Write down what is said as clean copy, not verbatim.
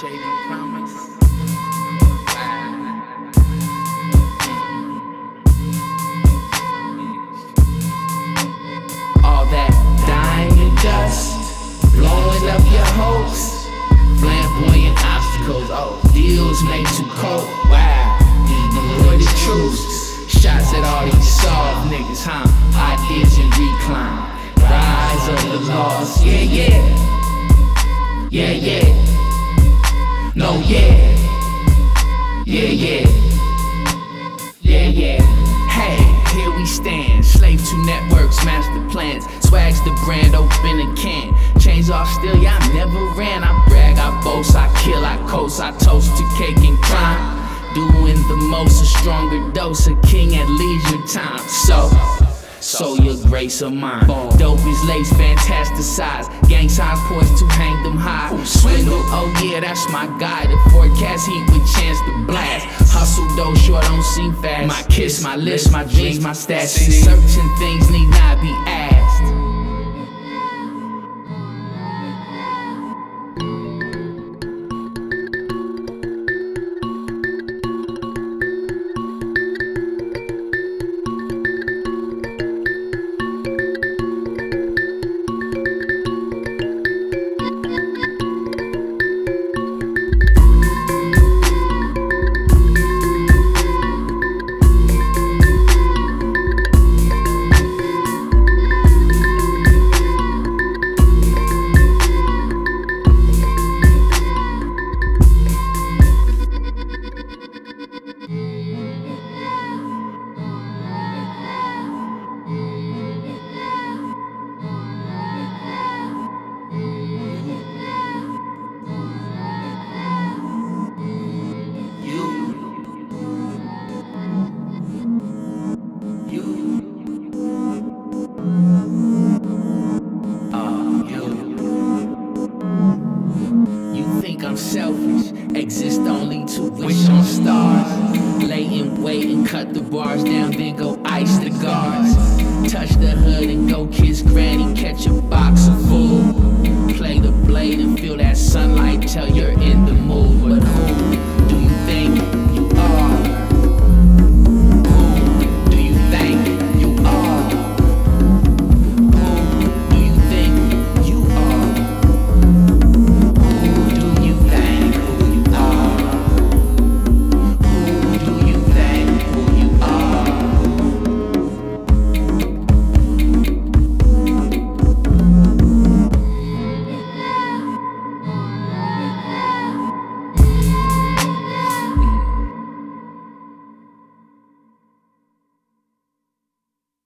Shaden Promise. All that diamond dust, blowing up your hopes, flamboyant obstacles, deals made too cold. Wow, avoided truths, shots at all these soft niggas, ideas in recline, rise of the lost. No, yeah. Hey, here we stand, slave to networks, master plans. Swags the brand, open a can. Chains off still, yeah, I never ran. I brag, I boast, I kill, I coast, I toast to cake and crime. Doing the most, a stronger dose, a king at leisure time. So your grace of mine. Dope is lace, fantasticize. Gang signs poised to hang them high. Swindle, oh yeah, that's my guy. The forecast heat with chance to blast. Hustle though, sure don't seem fast. My kiss, my list, my dreams, my stats. Certain things need not be asked. I'm selfish, exist only to wish on stars. Lay in wait and cut the bars down, then go